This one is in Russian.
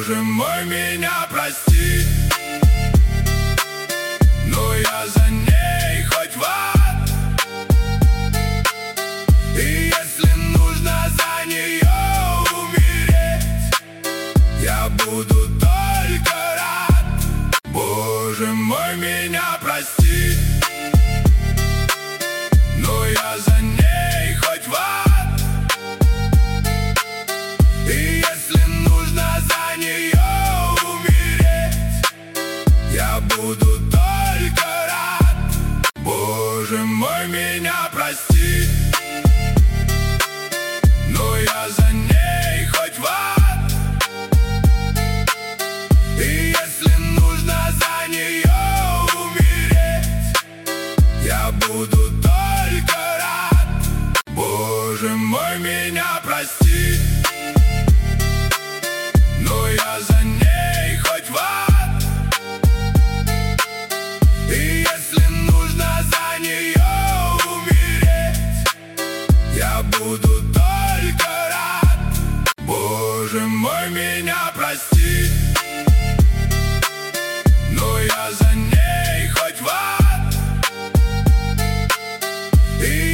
Боже мой, меня прости, но я за ней хоть в ад. И если нужно за нее умереть, я буду только рад. Боже мой, меня прости, но я за ней хоть в ад. И если нужно за нее умереть, я буду только рад. Боже мой, меня прости, но я за ней хоть в ад. И если нужно за нее умереть, я буду только рад. Боже мой, меня прости, но я за ней хоть в ад. И если нужно за нее умереть, я буду только рад. Боже мой, меня прости, но я за ней хоть в ад. И